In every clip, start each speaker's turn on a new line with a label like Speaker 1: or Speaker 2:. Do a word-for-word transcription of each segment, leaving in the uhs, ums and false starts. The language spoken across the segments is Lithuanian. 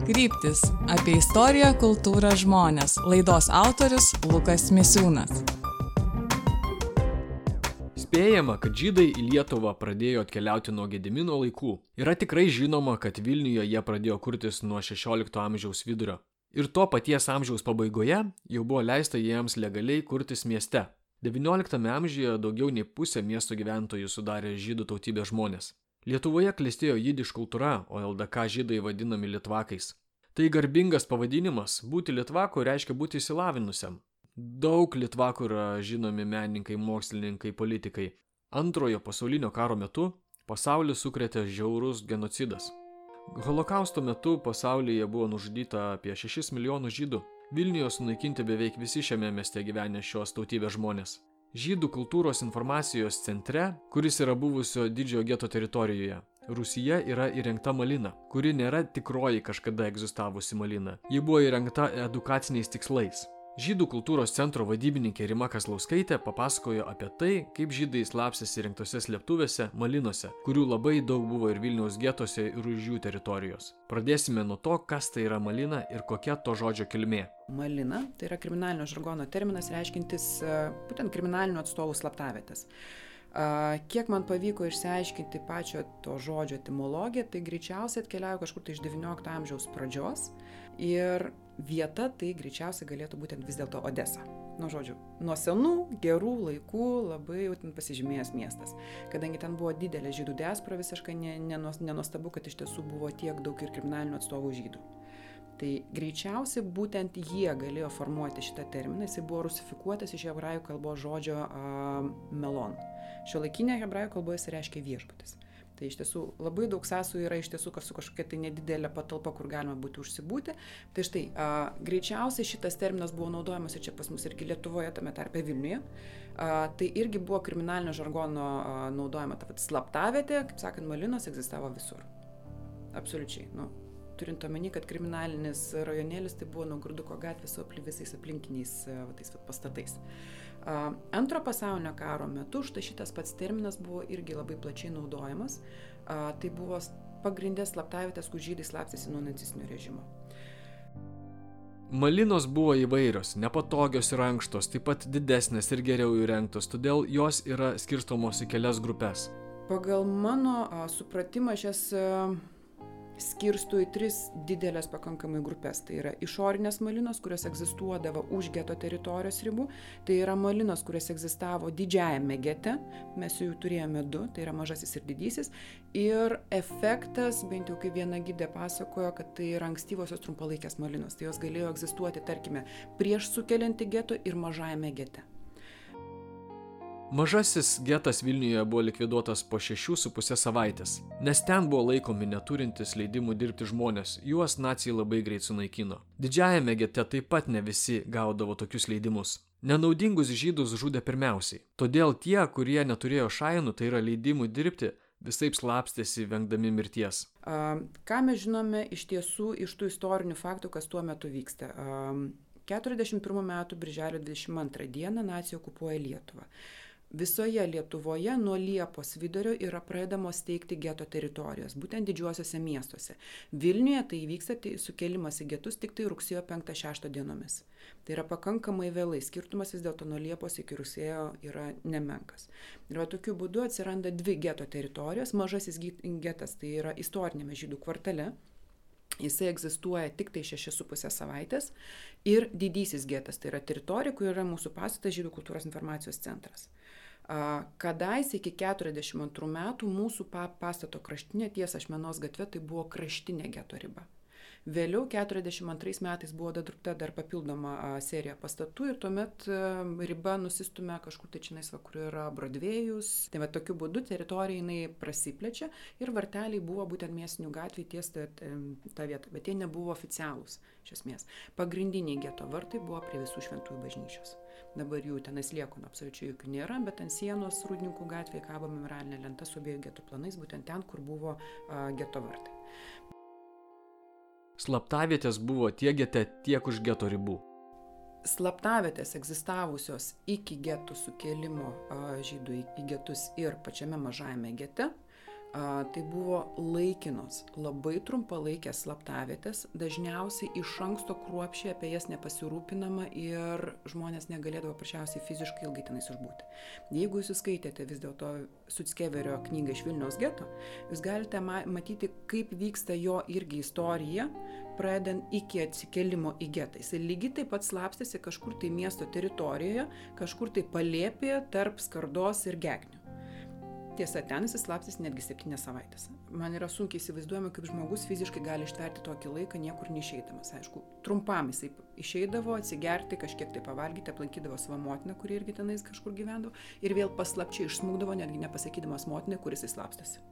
Speaker 1: Kryptis – apie istoriją, kultūrą, žmones. Laidos autorius Lukas Misiūnas.
Speaker 2: Spėjama, kad žydai į Lietuvą pradėjo atkeliauti nuo Gedimino laikų. Yra tikrai žinoma, kad Vilniuje jie pradėjo kurtis nuo šešiolikto amžiaus vidurio. Ir to paties amžiaus pabaigoje jau buvo leista jiems legaliai kurtis mieste. devynioliktame amžiuje daugiau nei pusė miesto gyventojų sudarė žydų tautybės žmonės. Lietuvoje klestėjo jidiš kultūra, o L D K žydai vadinami litvakais. Tai garbingas pavadinimas, būti litvaku reiškia būti išsilavinusiam. Daug litvakų yra žinomi menininkai, mokslininkai, politikai. Antrojo pasaulinio karo metu pasaulį sukrėtė žiaurus genocidas. Holokausto metu pasaulyje buvo nužudyta apie šešis milijonus žydų. Vilniuje sunaikinti beveik visi šiame mieste gyvenę šios tautybės žmonės. Žydų kultūros informacijos centre, kuris yra buvusio didžiojo geto teritorijoje, Rūsyje yra įrengta malina, kuri nėra tikroji kažkada egzistavusi malina. Ji buvo įrengta edukaciniais tikslais. Žydų kultūros centro vadybininkė Rima Kazlauskaitė papasakojo apie tai, kaip žydai slapstėsi įrengtose slėptuvėse malinose, kurių labai daug buvo ir Vilniaus getose ir už jų teritorijos. Pradėsime nuo to, kas tai yra malina ir kokia to žodžio kilmė.
Speaker 3: Malina – tai yra kriminalinio žargono terminas reiškintis būtent kriminalinių atstovų slaptavietės. Kiek man pavyko išsiaiškinti pačio to žodžio etimologiją, tai greičiausiai atkeliauja kažkur tai iš devyniolikto amžiaus pradžios ir vieta tai greičiausiai galėtų būti vis dėlto Odesa. Nu, žodžiu, nuo senų, gerų laikų labai jau ten pasižymėjęs miestas. Kadangi ten buvo didelė žydų diaspora, visiškai nenuostabu, kad iš tiesų buvo tiek daug ir kriminalinių atstovų žydų. Tai greičiausiai būtent jie galėjo formuoti šitą terminą, jis buvo rusifikuotas iš hebrajų kalbos žodžio uh, melon. Šiuolaikinė hebrajų kalboje jis reiškia viešbutis. Tai iš tiesų labai daug sąsajų yra iš tiesų su kažkokia tai nedidelė patalpa, kur galima būti užsibūti. Tai štai, a, greičiausiai šitas terminas buvo naudojamas ir čia pas mus irgi Lietuvoje, tame tarpe Vilniuje. A, tai irgi buvo kriminalinio žargono a, naudojama ta pati slaptavietė, kaip sakant, malinos egzistavo visur. Absoliučiai. Nu, turint omeny, kad kriminalinis rajonėlis tai buvo Naugarduko gatvė su visais aplinkiniais va, tais va, pastatais. Uh, antro pasaulinio karo metu štai šitas pats terminas buvo irgi labai plačiai naudojamas. Uh, tai buvo pagrindės slaptavietės, kur žydai slapstėsi nuo nacistinio režimo.
Speaker 2: Malinos buvo įvairios, nepatogios ir ankštos, taip pat didesnės ir geriau įrengtos, todėl jos yra skirstomos į kelias grupes.
Speaker 3: Pagal mano uh, supratimą šias uh, skirsto į tris didelės pakankamai grupės. Tai yra išorinės malinos, kurios egzistuodavo už geto teritorijos ribų. Tai yra malinos, kurios egzistavo didžiajame gete. Mes jų turėjome du, tai yra mažasis ir didysis. Ir efektas, bent jau kaip viena gidė pasakojo, kad tai yra ankstyvosios trumpalaikės malinos. Tai jos galėjo egzistuoti, tarkime, prieš sukeliant į geto ir mažajame gete.
Speaker 2: Mažasis getas Vilniuje buvo likviduotas po šešių su pusė savaitės, nes ten buvo laikomi neturintis leidimų dirbti žmonės, juos naciai labai greit sunaikino. Didžiajame gete taip pat ne visi gaudavo tokius leidimus. Nenaudingus žydus žudė pirmiausiai, todėl tie, kurie neturėjo šainų, tai yra leidimų dirbti, visaip slapstėsi vengdami mirties.
Speaker 3: A, ką mes žinome iš tiesų iš tų istorinių faktų, kas tuo metu vyksta? A, keturiasdešimt pirmų metų birželio dvidešimt antrą dieną naciai okupuoja Lietuvą. Visoje Lietuvoje nuo Liepos vidurio yra pradedamos steigti geto teritorijos, būtent didžiuosiuose miestuose. Vilniuje tai vyksta tai sukėlimas į getus tik tai rugsėjo penktą šeštą dienomis. Tai yra pakankamai vėlai, skirtumas vis dėlto nuo Liepos iki rugsėjo yra nemenkas. Ir va tokiu būdu atsiranda dvi geto teritorijos. Mažasis getas tai yra istorinėme žydų kvartale. Jisai egzistuoja tik tai šešias su pusė savaitės. Ir didysis getas tai yra teritorija, kur yra mūsų pastatas Žydų kultūros informacijos centras. Kadais iki keturiasdešimt antrų metų mūsų pastato kraštinė ties Ašmenos gatve tai buvo kraštinė geto riba. Vėliau keturiasdešimt antrais metais buvo dadurta dar papildoma serija pastatų ir tuomet riba nusistumė kažkur tai čionais, kur yra Brodvėjus. Tai va tokiu būdu teritorija jinai prasiplečia ir varteliai buvo būtent Mėsinių gatvėje ties tą, tą vietą, bet jie nebuvo oficialūs iš esmės. Pagrindiniai geto vartai buvo prie Visų šventųjų bažnyčios. Dabar jų tenais liekonų absoliučiai jokių nėra, bet ant sienos Rūdninkų gatvėje kabo memorialinė lenta su abiejų geto planais, būtent ten, kur buvo a, geto vartai.
Speaker 2: Slaptavietės buvo tiek gete, tiek už geto ribų.
Speaker 3: Slaptavietės egzistavusios iki getų sukėlimo a, žydų į getus ir pačiame mažajame gete A, tai buvo laikinos, labai trumpalaikės slaptavietės, dažniausiai iš anksto kruopščiai apie jas nepasirūpinama ir žmonės negalėdavo paprasčiausiai fiziškai ilgai tenais išbūti. Jeigu jūs skaitėte vis dėlto Suckeverio knygą iš Vilniaus geto, jūs galite ma- matyti, kaip vyksta jo irgi istorija, pradedant iki atsikėlimo į getą. Jis lygiai taip pat slapstėsi kažkur tai miesto teritorijoje, kažkur tai palėpėje tarp Skardos ir Gegnių. Tiesa, ten jis slapsis netgi septynias savaitės. Man yra sunkiai įsivaizduojama, kaip žmogus fiziškai gali ištverti tokį laiką niekur neišeidamas. Aišku, trumpam jisai išeidavo atsigerti, kažkiek tai pavalgyti, aplankydavo savo motiną, kuri irgi tenais kažkur gyvendavo, ir vėl paslapčiai išsmukdavo, netgi nepasakydamas motinai, kuris jis slapstasi.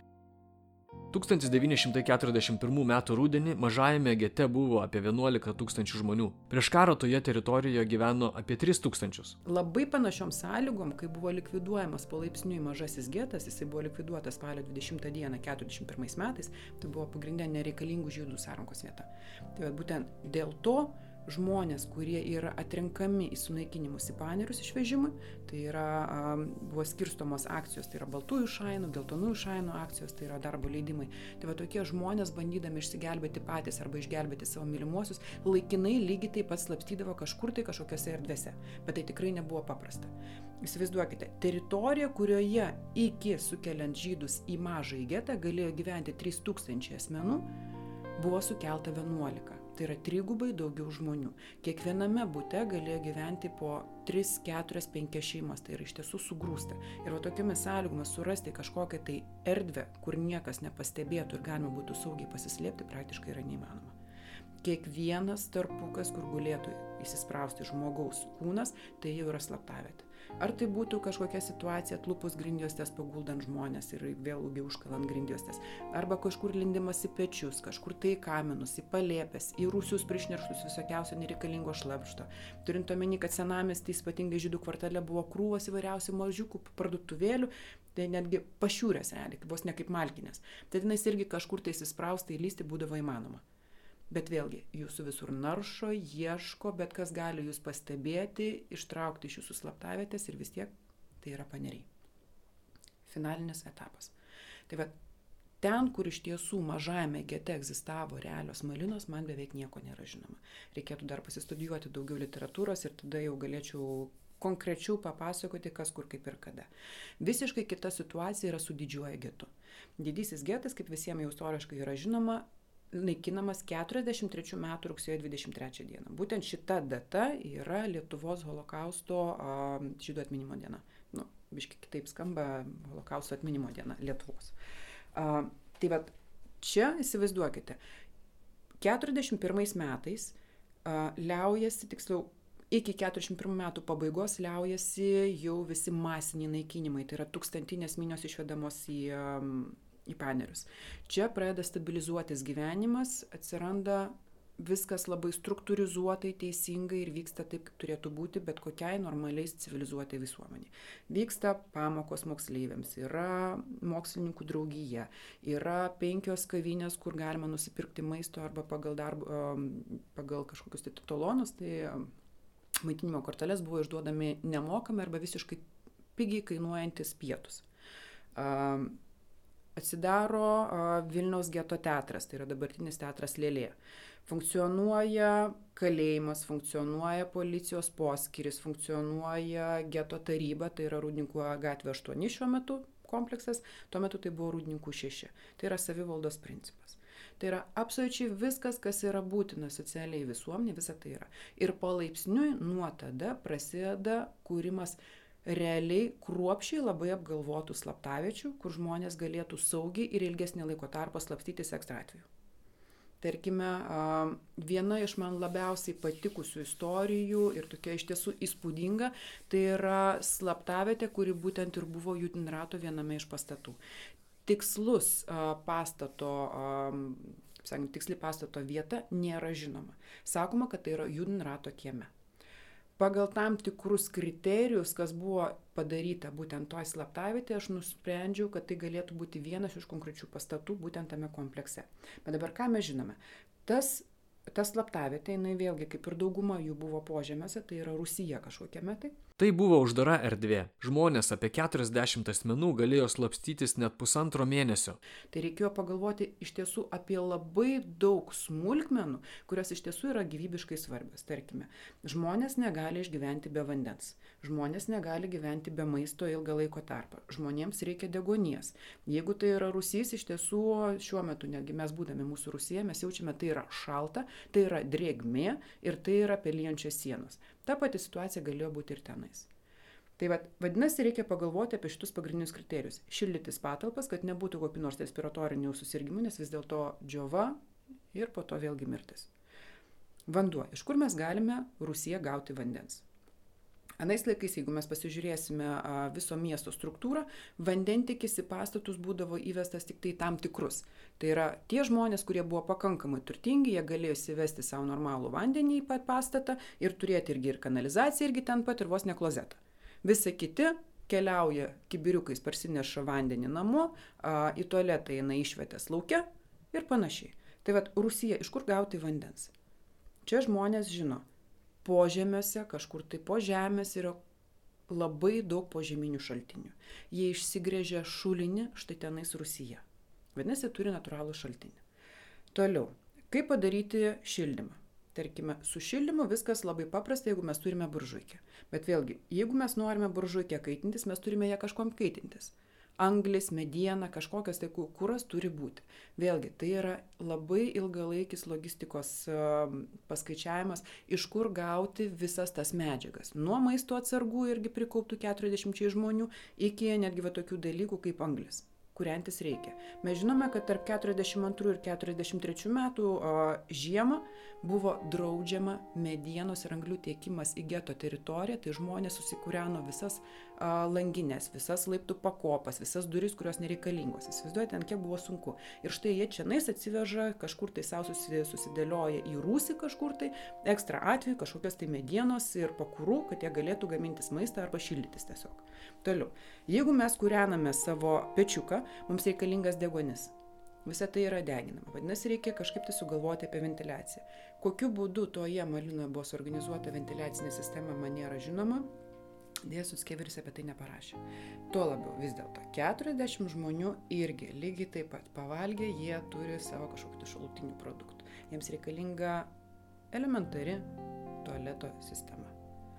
Speaker 2: tūkstantis devyni šimtai keturiasdešimt pirmų metų rudenį mažajame gete buvo apie vienuolika tūkstančių žmonių. Prieš karą toje teritorijoje gyveno apie tris tūkstančius.
Speaker 3: Labai panašiom sąlygom, kai buvo likviduojamas palaipsniui mažasis getas, jisai buvo likviduotas spalio dvidešimtą dieną keturiasdešimt pirmais metais, tai buvo pagrindinė nereikalingų žydų sąrankos vieta. Tai būtent dėl to žmonės, kurie yra atrenkami į sunaikinimus į panerius išvežimui, tai yra, um, buvo skirstomos akcijos, tai yra baltųjų šainų, geltonųjų šainų akcijos, tai yra darbo leidimai. Tai va tokie žmonės, bandydami išsigelbėti patys arba išgelbėti savo mylimuosius, laikinai lygiai taip pat slapstydavo kažkur tai kažkokiose erdvėse. Bet tai tikrai nebuvo paprasta. Įsivaizduokite, teritorija, kurioje iki sukeliant žydus į mažąjį getą galėjo gyventi trys tūkstančiai asmenų, buvo sukelta vienuolika. Tai yra trigubai daugiau žmonių. Kiekviename bute galėjo gyventi po tris, keturias, penkias šeimas, tai yra iš tiesų sugrūsta. Ir va tokiomis sąlygomis surasti kažkokią tai erdvę, kur niekas nepastebėtų ir galima būtų saugiai pasislėpti, praktiškai yra neįmanoma. Kiekvienas tarpukas, kur galėtų įsisprausti žmogaus kūnas, tai jau yra slaptavietė. Ar tai būtų kažkokia situacija atlupus grindjuostes paguldant žmonės ir vėlgi užkalant grindjuostes, arba kažkur lindimas į pečius, kažkur tai į kaminus, į palėpes, į rūsius prišnerštus visokiausio nereikalingo šlamšto. Turint omeny, kad senamiesty, ypatingai žydų kvartale, buvo krūvos įvairiausių mažiukų parduotuvėlių, tai netgi pašiūrės realiai, vos ne kaip malkinės. Tai tenais irgi kažkur tai įsisprausti, įlysti būdavo įmanoma. Bet vėlgi, jūsų visur naršo, ieško, bet kas gali jūs pastebėti, ištraukti iš jūsų slaptavietės ir vis tiek tai yra paneriai. Finalinis etapas. Tai va, ten, kur iš tiesų mažajame gete egzistavo realios malinos, man beveik nieko nėra žinoma. Reikėtų dar pasistudijuoti daugiau literatūros ir tada jau galėčiau konkrečiau papasakoti, kas kur kaip ir kada. Visiškai kita situacija yra su didžiuoju getu. Didysis getas, kaip visiems jau istoriškai yra žinoma, naikinamas keturiasdešimt trečių metų rugsėjo dvidešimt trečią dieną. Būtent šita data yra Lietuvos holokausto a, žydų atminimo diena. Nu, biškai kitaip skamba holokausto atminimo diena Lietuvos. A, tai va, čia įsivaizduokite, keturiasdešimt pirmais metais a, liaujasi, tiksliau, iki keturiasdešimt pirmų metų pabaigos liaujasi jau visi masiniai naikinimai, tai yra tūkstantinės minios išvedamos į a, į panerius. Čia pradeda stabilizuotis gyvenimas, atsiranda viskas labai struktūrizuotai, teisingai ir vyksta taip, kaip turėtų būti, bet kokiai normaliai civilizuotai visuomeniai. Vyksta pamokos moksleiviams, yra mokslininkų draugija, yra penkios kavinės, kur galima nusipirkti maisto arba pagal, darbo, pagal kažkokius tai talonus, tai maitinimo korteles buvo išduodami nemokamai arba visiškai pigiai kainuojantis pietus. Atsidaro Vilniaus geto teatras, tai yra dabartinis teatras Lėlė. Funkcionuoja kalėjimas, funkcionuoja policijos poskyris, funkcionuoja geto taryba, tai yra Rūdninkų gatvė aštuoni šiuo metu kompleksas, tuo metu tai buvo Rūdninkų šeši. Tai yra savivaldos principas. Tai yra absoliučiai viskas, kas yra būtina socialiai visuomenė, visa tai yra. Ir palaipsniui nuo tada prasideda kūrimas realiai kruopščiai labai apgalvotų slaptaviečių, kur žmonės galėtų saugiai ir ilgesnį laiko tarpą slapstytis ekstra atveju. Tarkime, viena iš man labiausiai patikusių istorijų ir tokia iš tiesų įspūdinga, tai yra slaptavietė, kuri būtent ir buvo Judenrato viename iš pastatų. Tikslus pastato, kaip sakant, tiksli pastato vieta nėra žinoma. Sakoma, kad tai yra Judenrato kieme. Pagal tam tikrus kriterijus, kas buvo padaryta būtent toj slaptavietėje, aš nusprendžiau, kad tai galėtų būti vienas iš konkrečių pastatų būtent tame komplekse. Bet dabar ką mes žinome? Tas, ta slaptavietė, jinai vėlgi, kaip ir dauguma jų buvo požemiuose, tai yra Rūsyje kažkokiame tai.
Speaker 2: Tai buvo uždara erdvė. Žmonės apie keturiasdešimt asmenų galėjo slapstytis net pusantro mėnesio.
Speaker 3: Tai reikėjo pagalvoti iš tiesų apie labai daug smulkmenų, kurios iš tiesų yra gyvybiškai svarbios. Tarkime, žmonės negali išgyventi be vandens. Žmonės negali gyventi be maisto ilgą laiko tarpą. Žmonėms reikia deguonies. Jeigu tai yra rūsys, iš tiesų šiuo metu, netgi mes būdami mūsų Rūsyje, mes jaučiame, tai yra šalta, tai yra drėgmė ir tai yra pelijančios sienos. Ta pati situacija galėjo būti ir tenais. Tai vad, vadinasi, reikia pagalvoti apie šitus pagrindinius kriterijus. Šildytis patalpas, kad nebūtų kokių nors respiratorinių susirgymų, nes vis dėlto džiova ir po to vėlgi mirtis. Vanduo. Iš kur mes galime Rūsyje gauti vandens? Anais laikais, jeigu mes pasižiūrėsime viso miesto struktūrą, vandentikis į pastatus būdavo įvestas tik tai tam tikrus. Tai yra tie žmonės, kurie buvo pakankamai turtingi, jie galėjo įsivesti savo normalų vandenį į pat pastatą ir turėti irgi ir kanalizaciją, irgi ten pat ir vos ne klozetą. Visi kiti keliauja kibiriukais, parsineša vandenį namo, į tualetą eina išvietės lauke ir panašiai. Tai vad, Rūsyje, iš kur gauti vandens? Čia žmonės žino. Požemiuose, kažkur tai po žemės yra labai daug požeminių šaltinių. Jie išsigrėžia šulinį štai tenais Rūsyje. Vadinasi, turi natūralų šaltinį. Toliau, kaip padaryti šildymą? Tarkime, su šildymu viskas labai paprasta, jeigu mes turime buržuikę. Bet vėlgi, jeigu mes norime buržuikę kaitintis, mes turime ją kažkom kaitintis. Anglis, mediena, kažkokios tai kuras turi būti. Vėlgi, tai yra labai ilgalaikis logistikos uh, paskaičiavimas, iš kur gauti visas tas medžiagas. Nuo maisto atsargų irgi prikauptų keturiasdešimčiai žmonių iki netgi va tokių dalykų kaip anglis, kuriantis reikia. Mes žinome, kad tarp keturiasdešimt antrų ir keturiasdešimt trečių metų uh, žiemą buvo draudžiama medienos ir anglių tiekimas į geto teritoriją, tai žmonės susikūreno visas uh, langinės, visas laiptų pakopas, visas duris, kurios nereikalingos. Įsivaizduojate, ten kiek buvo sunku. Ir štai jie čianais atsiveža, kažkur tai savo susidėlioja į rūsį kažkur tai, ekstra atveju kažkokios tai medienos ir pakurų, kad jie galėtų gamintis maistą arba šildytis tiesiog. Toliau, jeigu mes kūrename savo pečiuką, mums reikalingas deguonis. Visa tai yra deginama. Vadinasi, reikia kažkaip tai sugalvoti apie ventiliaciją. Kokiu būdu toje Malinoje buvo suorganizuota ventiliacinė sistema, man nėra žinoma. Dėja, Suckeveris apie tai neparašė. Tuo labiau vis dėlto keturiasdešimt žmonių irgi lygiai taip pat pavalgė, jie turi savo kažkokių šalutinių produktų. Jiems reikalinga elementari tualeto sistema.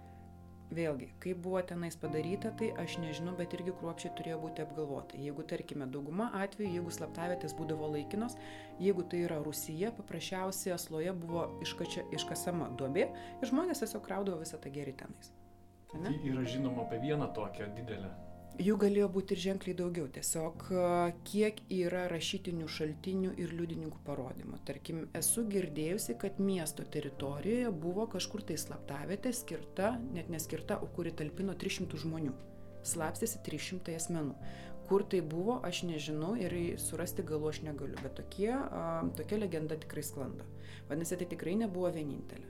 Speaker 3: Vėlgi, kaip buvo tenais padaryta, tai aš nežinau, bet irgi kruopščiai turėjo būti apgalvota. Jeigu, tarkime, dauguma atveju, jeigu slaptavietės būdavo laikinos, jeigu tai yra Rūsyje, paprasčiausiai asloje buvo iškačia, iškasama duobė ir žmonės tiesiog kraudavo visą tą gėrį tenais.
Speaker 2: Tai yra žinoma apie vieną tokią didelę.
Speaker 3: Jų galėjo būti ir ženkliai daugiau, tiesiog kiek yra rašytinių šaltinių ir liudininkų parodymų. Tarkim, esu girdėjusi, kad miesto teritorijoje buvo kažkur tai slaptavietė skirta, net neskirta, o kuri talpino tris šimtus žmonių. Slapstėsi trys šimtai asmenų. Kur tai buvo, aš nežinau ir surasti galų aš negaliu, bet tokie, tokia legenda tikrai sklando. Vadinasi, tai tikrai nebuvo vienintelė.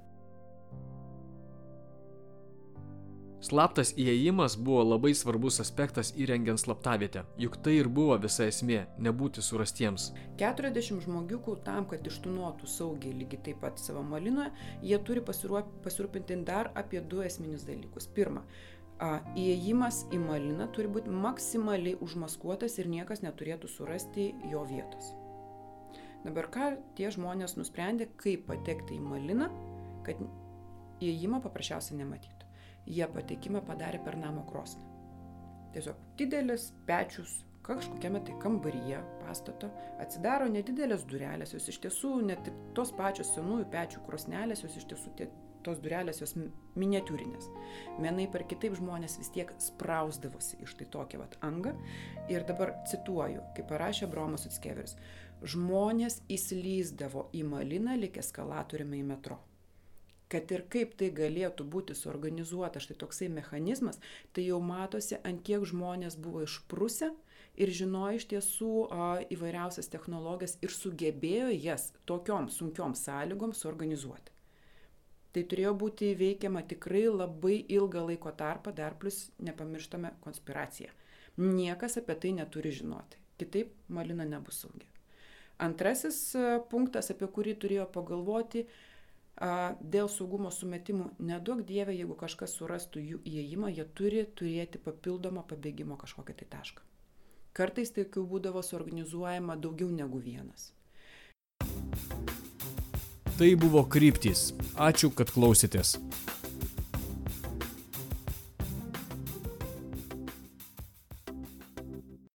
Speaker 2: Slaptas įėjimas buvo labai svarbus aspektas įrengiant slaptavietę, juk tai ir buvo visa esmė – nebūti surastiems.
Speaker 3: keturiasdešimt žmogiukų tam, kad ištūnotų saugiai lygiai taip pat savo Malinoje, jie turi pasirūpinti dar apie du esminius dalykus. Pirma, įėjimas į Maliną turi būti maksimaliai užmaskuotas ir niekas neturėtų surasti jo vietos. Dabar ką tie žmonės nusprendė, kaip patekti į Maliną, kad įėjimą paprasčiausiai nematytų. Jie patekimą padarė per namo krosnį. Tiesiog didelis pečius kažkokiame tai kambaryje pastato, atsidaro nedidelės durelės, jos iš tiesų net tos pačios senųjų pečių krosnelės, jos iš tiesų tie, tos durelės jos miniatiūrinės. Vienai per kitaip žmonės vis tiek sprausdavosi iš tai tokią vat angą. Ir dabar cituoju, kaip parašė Abraomas Suckeveris, žmonės įslysdavo į Maliną lyg eskalatoriumi į metro. Kad ir kaip tai galėtų būti suorganizuota štai toksai mechanizmas, tai jau matosi, ant kiek žmonės buvo išprusę ir žinojo iš tiesų a, įvairiausias technologijas ir sugebėjo jas tokiom sunkiom sąlygom suorganizuoti. Tai turėjo būti įveikiama tikrai labai ilgą laiko tarpą, dar plus nepamirštame konspiraciją. Niekas apie tai neturi žinoti, kitaip Malina nebus saugi. Antrasis punktas, apie kurį turėjo pagalvoti, Dėl saugumo sumetimų, nedaug dievė, jeigu kažkas surastų jų įėjimą, jie turi turėti papildomą pabėgimo kažkokią tai tašką. Kartais tokių būdavo suorganizuojama daugiau negu vienas.
Speaker 2: Tai buvo Kryptys. Ačiū, kad klausėtės.